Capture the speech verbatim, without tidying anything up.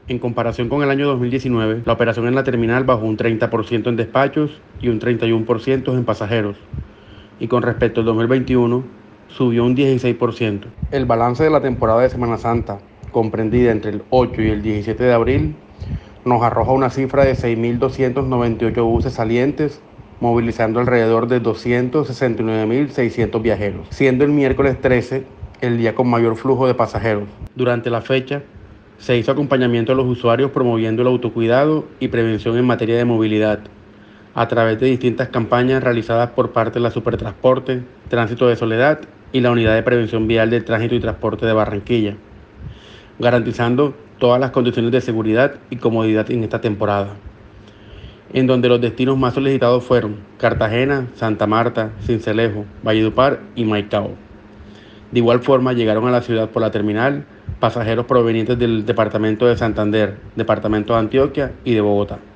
En comparación con el año dos mil diecinueve, la operación en la terminal bajó un treinta por ciento en despachos y un treinta y uno por ciento en pasajeros, y con respecto al dos mil veintiuno, subió un dieciséis por ciento. El balance de la temporada de Semana Santa, comprendida entre el ocho y el diecisiete de abril, nos arroja una cifra de seis mil doscientos noventa y ocho buses salientes, movilizando alrededor de doscientos sesenta y nueve mil seiscientos viajeros, siendo el miércoles trece el día con mayor flujo de pasajeros. Durante la fecha, se hizo acompañamiento a los usuarios promoviendo el autocuidado y prevención en materia de movilidad, a través de distintas campañas realizadas por parte de la Supertransporte, Tránsito de Soledad y la Unidad de Prevención Vial del Tránsito y Transporte de Barranquilla, garantizando todas las condiciones de seguridad y comodidad en esta temporada, en donde los destinos más solicitados fueron Cartagena, Santa Marta, Sincelejo, Valledupar y Maicao. De igual forma, llegaron a la ciudad por la terminal pasajeros provenientes del departamento de Santander, departamento de Antioquia y de Bogotá.